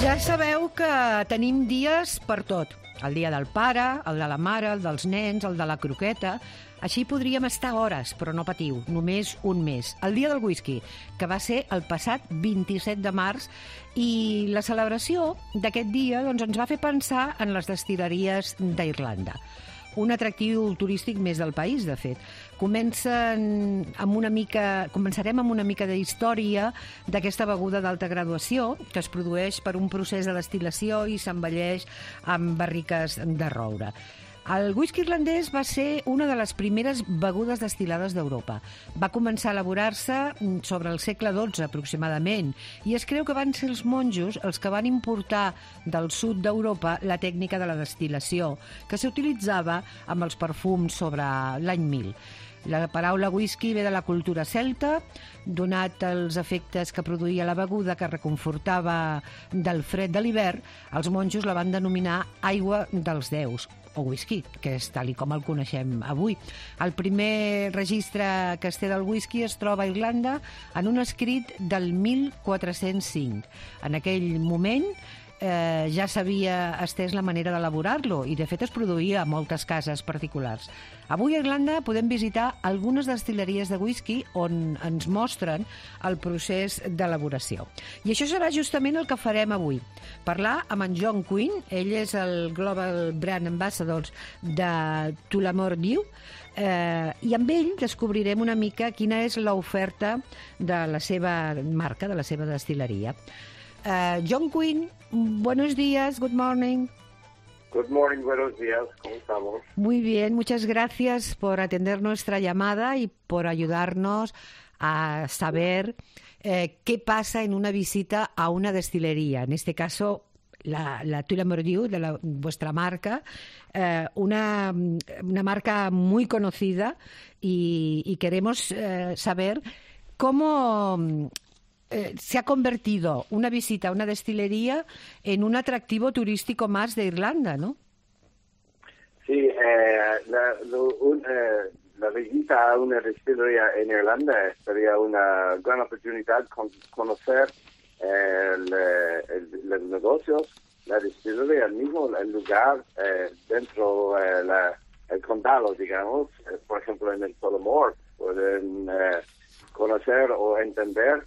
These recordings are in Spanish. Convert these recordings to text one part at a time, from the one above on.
Ja sabeu que tenim dies per tot. El dia del pare, el de la mare, el dels nens, el de la croqueta. Així podríem estar hores, però no patiu, només un mes. El dia del whisky, que va ser el passat 27 de març, i la celebració d'aquest dia ens va fer pensar en les destil·leries d'Irlanda. Un atractiu turístic més del país, de fet. Començarem amb una mica de història d'aquesta beguda d'alta graduació que es produeix per un procés de destil·lació i s'envelleix amb barriques de roure. El whisky irlandès va ser una de les primeres begudes destil·lades d'Europa. Va començar a elaborar-se sobre el segle XII, aproximadament, i es creu que van ser els monjos els que van importar del sud d'Europa la tècnica de la destil·lació, que s'utilitzava amb els perfums sobre l'any 1000. La paraula whisky ve de la cultura celta, donat els efectes que produïa la beguda que reconfortava del fred de l'hivern, els monjos la van denominar aigua dels déus, o whisky, que és tal i com el coneixem avui. El primer registre que es té del whisky es troba a Irlanda en un escrit del 1405. En aquell moment ja s'havia estès la manera d'elaborar-lo i, de fet, es produïa a moltes cases particulars. Avui a Irlanda podem visitar algunes destil·leries de whisky on ens mostren el procés d'elaboració. I això serà justament el que farem avui. Parlar amb en John Quinn, ell és el Global Brand Ambassador de Tullamore Dew, i amb ell descobrirem una mica quina és l'oferta de la seva marca, de la seva destil·leria. John Quinn, buenos días, good morning. Good morning, buenos días, ¿cómo estamos? Muy bien, muchas gracias por atender nuestra llamada y por ayudarnos a saber qué pasa en una visita a una destilería, en este caso la Tullamore Dew, de vuestra marca, una marca muy conocida, y queremos saber cómo se ha convertido una visita a una destilería en un atractivo turístico más de Irlanda, ¿no? Sí, la visita a una destilería en Irlanda sería una gran oportunidad conocer los negocios, la destilería, el lugar dentro el condado, digamos, por ejemplo en el Tullamore, pueden conocer o entender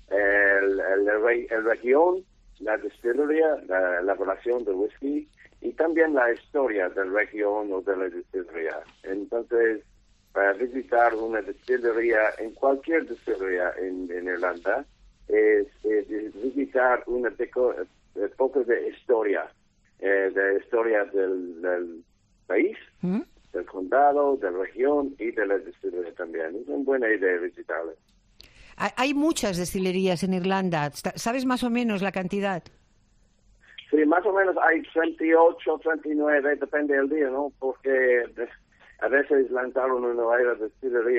el región, la destilería, la elaboración del whisky y también la historia del región o de la destilería. Entonces, para visitar una destilería, en cualquier destilería en Irlanda, es visitar un poco de historia del país, del condado, de la región y de la destilería también. Es una buena idea visitarla. Hay muchas destilerías en Irlanda. ¿Sabes más o menos la cantidad? Sí, más o menos hay 38, 39, depende del día, ¿no? Porque a veces lanzaron una nueva destilería.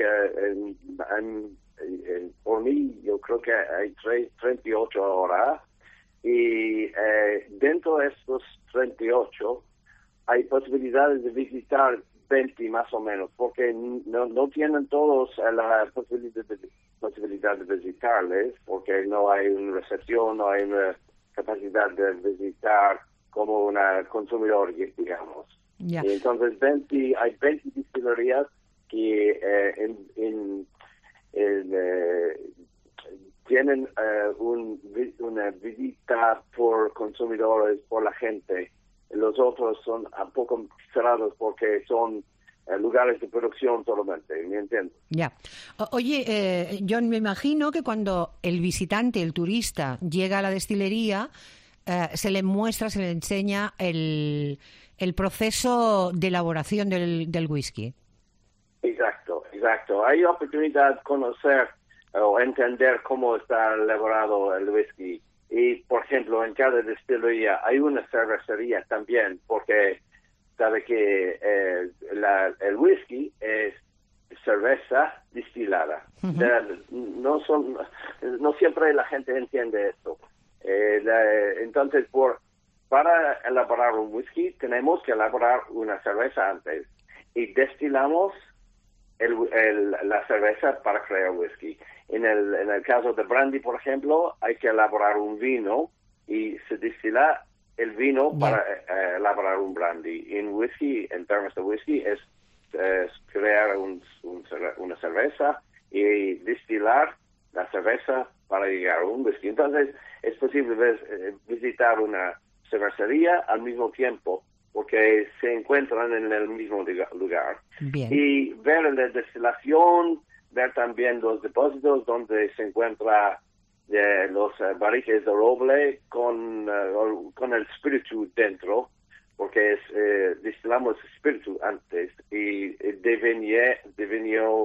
Por mí, yo creo que hay 38 ahora. Y dentro de estos 38 hay posibilidades de visitar 20 más o menos, porque no tienen todos la posibilidad de visitarles, porque no hay una recepción, no hay una capacidad de visitar como una consumidor, digamos. Yeah. Y entonces hay 20 destilerías que tienen una visita por consumidores, por la gente. Los otros son un poco cerrados porque son lugares de producción solamente, ¿me entiendes? Ya. Oye, John, me imagino que cuando el visitante, el turista, llega a la destilería, se le muestra, se le enseña el proceso de elaboración del whisky. Exacto. Hay oportunidad de conocer o entender cómo está elaborado el whisky. Y, por ejemplo, en cada destilería hay una cervecería también, porque sabe que el whisky es cerveza destilada. No siempre la gente entiende esto. Entonces, para elaborar un whisky tenemos que elaborar una cerveza antes y destilamos la cerveza para crear whisky. En el caso de brandy, por ejemplo, hay que elaborar un vino y se destila el vino para elaborar un brandy. En whisky, en términos de whisky, es crear una cerveza y destilar la cerveza para llegar a un whisky. Entonces, es posible visitar una cervecería al mismo tiempo, porque se encuentran en el mismo lugar. Bien. Y ver la destilación, ver también los depósitos donde se encuentra los barriles de roble con el espíritu dentro, porque destilamos espíritu antes y devenió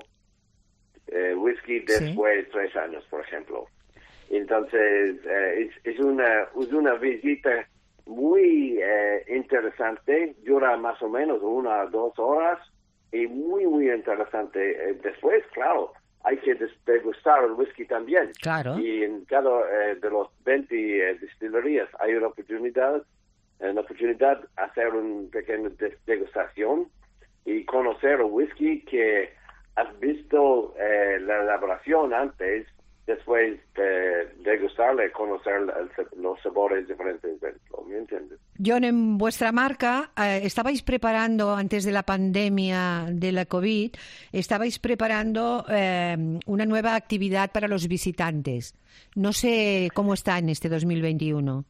whisky después de 3 años, por ejemplo. Entonces, es una visita muy interesante, dura más o menos 1 o 2 horas y muy, muy interesante. Después, claro, hay que degustar el whisky también. Claro. Y en cada de los 20 destilerías hay una oportunidad de hacer una pequeña degustación y conocer el whisky que has visto la elaboración antes, después de degustarle, conocer los sabores diferentes dentro, ¿me entiendes? John, en vuestra marca estabais preparando, antes de la pandemia de la COVID, estabais preparando una nueva actividad para los visitantes. No sé cómo está en este 2021.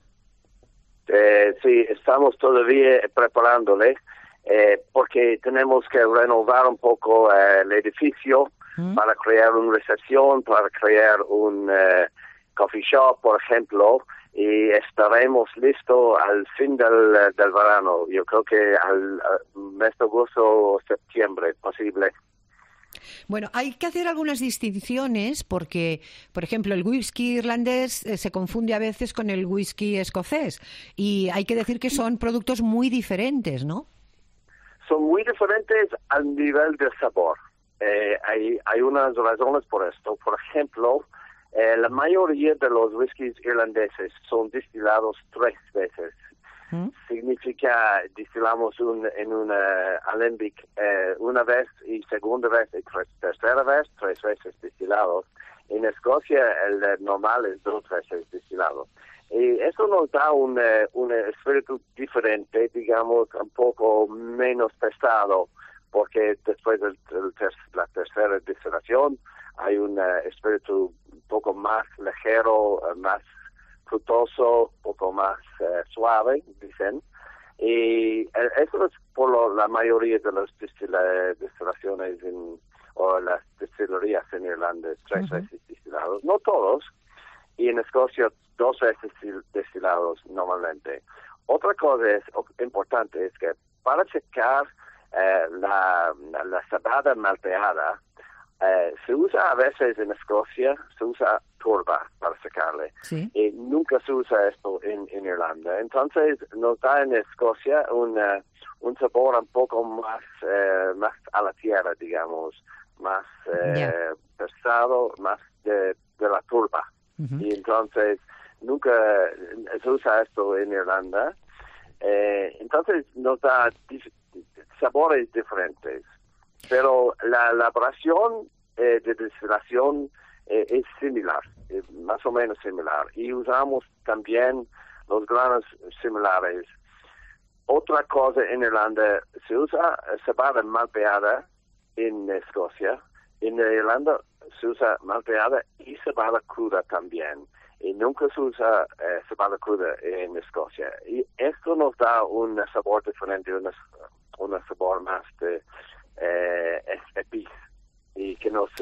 Sí, estamos todavía preparándole, porque tenemos que renovar un poco el edificio para crear una recepción, para crear un coffee shop, por ejemplo, y estaremos listos al fin del verano. Yo creo que al mes de agosto o septiembre, posible. Bueno, hay que hacer algunas distinciones porque, por ejemplo, el whisky irlandés se confunde a veces con el whisky escocés y hay que decir que son productos muy diferentes, ¿no? Son muy diferentes al nivel de sabor. Hay unas razones por esto. Por ejemplo, la mayoría de los whiskies irlandeses son destilados 3 veces. Significa destilamos en un alembic una vez y segunda vez y tercera vez, 3 veces destilados. En Escocia el normal es 2 veces destilado. Y eso nos da un espíritu diferente, digamos, un poco menos pesado, porque después de la tercera destilación hay un espíritu un poco más ligero, más frutoso, un poco más suave, dicen. Y eso es por la mayoría de las destilaciones o las destilerías en Irlanda, 3 veces destilados. No todos. Y en Escocia 2 veces destilados normalmente. Otra cosa importante es que para secar la cebada malteada, se usa a veces en Escocia, se usa turba para secarle. Sí. Y nunca se usa esto en Irlanda. Entonces nos da en Escocia un sabor un poco más a la tierra, digamos, más pesado, más de la turba. Y entonces nunca se usa esto en Irlanda. Entonces nos da sabores diferentes. Pero la elaboración de destilación es similar, más o menos similar. Y usamos también los granos similares. Otra cosa en Irlanda, se usa cebada malteada en Escocia. En Irlanda se usa malteada y cebada cruda también. Y nunca se usa cebada cruda en Escocia. Y esto nos da un sabor diferente, un sabor más de epic, y que no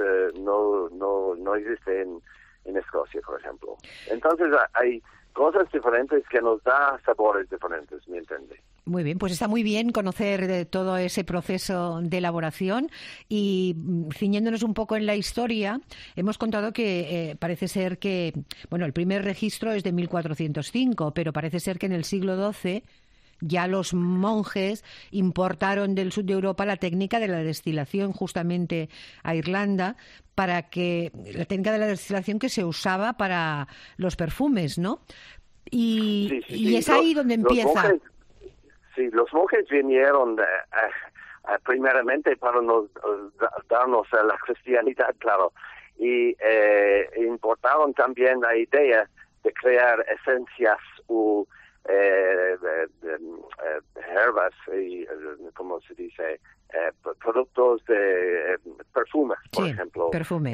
existe en Escocia, por ejemplo. Entonces hay cosas diferentes que nos da sabores diferentes, ¿me entiende? Muy bien, pues está muy bien conocer todo ese proceso de elaboración y ciñéndonos un poco en la historia, hemos contado que parece ser que, bueno, el primer registro es de 1405, pero parece ser que en el siglo XII ya los monjes importaron del sur de Europa la técnica de la destilación justamente a Irlanda, para que la técnica de la destilación que se usaba para los perfumes, ¿no? Y, sí. y es ahí donde empieza. Los monjes vinieron primeramente para darnos la cristianidad, claro, y importaron también la idea de crear esencias o herbas y, ¿cómo se dice? Productos de perfumes, por ejemplo. Perfumes.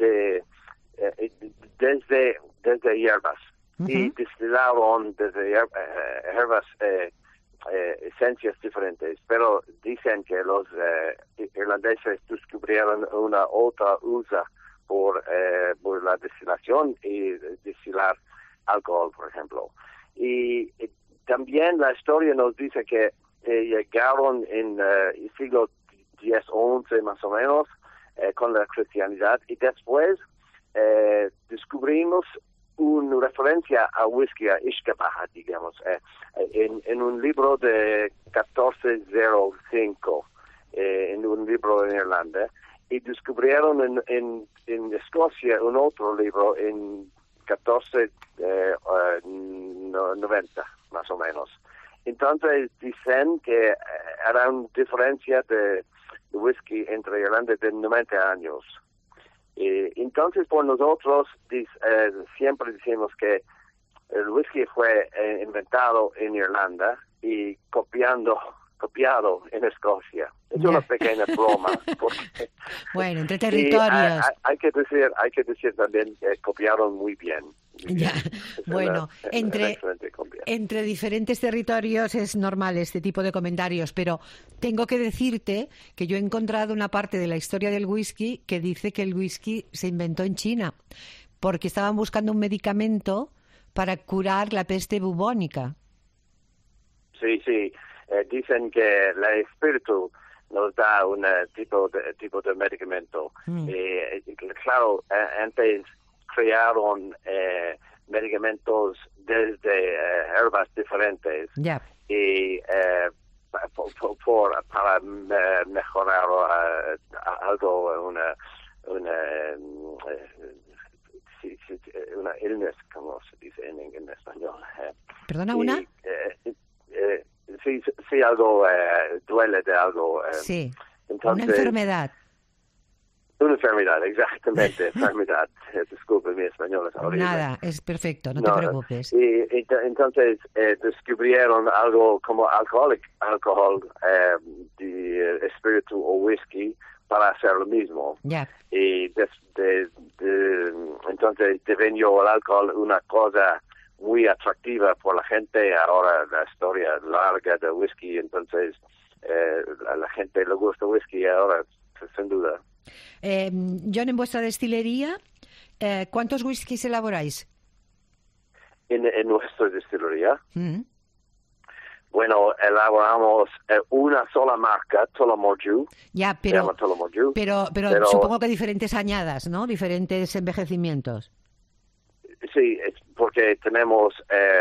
Desde hierbas. Y destilaron desde hierbas esencias diferentes, pero dicen que los irlandeses descubrieron una otra usa por la destilación y destilar alcohol, por ejemplo. Y también la historia nos dice que llegaron en el siglo X, XI más o menos con la cristianidad y después descubrimos una referencia a whisky, a Ishkabaha, digamos, en un libro de 1405, en un libro en Irlanda, y descubrieron en Escocia un otro libro en 1490, más o menos. Entonces dicen que era una diferencia de whisky entre Irlanda de 90 años. Entonces, por nosotros siempre decimos que el whisky fue inventado en Irlanda y copiado en Escocia. Es una pequeña broma. Porque, bueno, entre territorios. Hay que decir también que copiaron muy bien. Ya. Bueno, entre diferentes territorios es normal este tipo de comentarios, pero tengo que decirte que yo he encontrado una parte de la historia del whisky que dice que el whisky se inventó en China, porque estaban buscando un medicamento para curar la peste bubónica. Sí. Dicen que el espíritu nos da un tipo de medicamento. Claro, antes crearon medicamentos desde herbas diferentes y para mejorar algo, una illness, como se dice en español. ¿Perdona, una? Sí, algo duele de algo. Sí, entonces, una enfermedad. Una enfermedad, exactamente, enfermedad. Disculpe, mi español es horrible. Nada, es perfecto, no te preocupes. Y entonces descubrieron algo como alcohol de espíritu o whisky para hacer lo mismo. Ya. Y entonces devenió el alcohol una cosa muy atractiva por la gente. Ahora la historia larga de whisky, entonces a la gente le gusta whisky ahora, sin duda. John, en vuestra destilería, ¿cuántos whiskies elaboráis? En nuestra destilería, bueno, elaboramos una sola marca, Tullamore. Ya, se llama Tullamore. Pero supongo que diferentes añadas, ¿no? Diferentes envejecimientos. Sí, es porque tenemos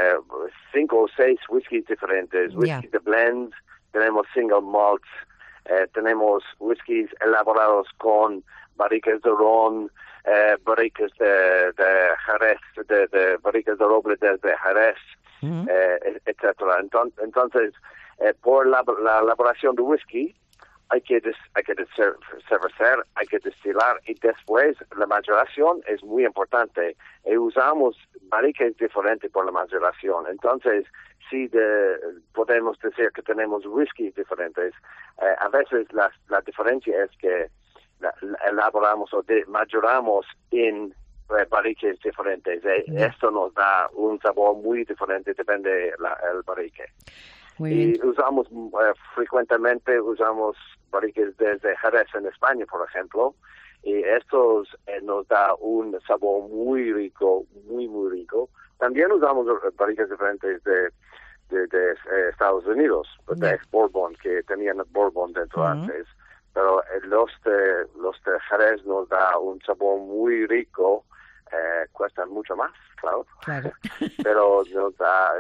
5 o 6 whiskies diferentes, whisky de blends, tenemos single malts, tenemos whiskies elaborados con barricas de ron, barricas de Jerez, de barricas de roble desde Jerez, etcétera. Entonces, por la elaboración de whisky, hay que cervecer, hay que destilar y después la maceración es muy importante. Y usamos barricas diferentes por la maceración. Entonces, sí podemos decir que tenemos whiskies diferentes. A veces la diferencia es que elaboramos o maceramos en barriques diferentes. Esto nos da un sabor muy diferente, depende del barrique. Y usamos frecuentemente barriques desde Jerez en España, por ejemplo, y estos nos da un sabor muy rico, muy rico. También usamos barriques diferentes de Estados Unidos, de Bourbon, que tenían Bourbon dentro antes, pero los de Jerez nos da un sabor muy rico. Cuestan mucho más, claro. Pero nos da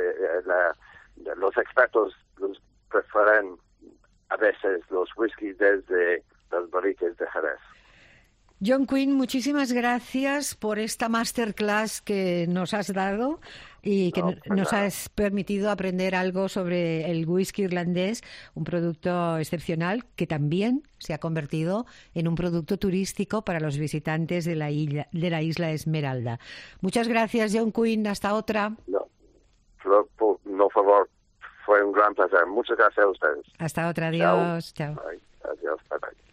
los expertos prefieren a veces los whiskies desde los barriques de Jerez. John Quinn, muchísimas gracias por esta masterclass que nos has dado y que nos has permitido aprender algo sobre el whisky irlandés, un producto excepcional que también se ha convertido en un producto turístico para los visitantes de la isla Esmeralda. Muchas gracias, John Quinn. Hasta otra. No. No favor, fue un gran placer. Muchas gracias a ustedes. Hasta otra, adiós. Chao. Bye. Adiós, bye bye.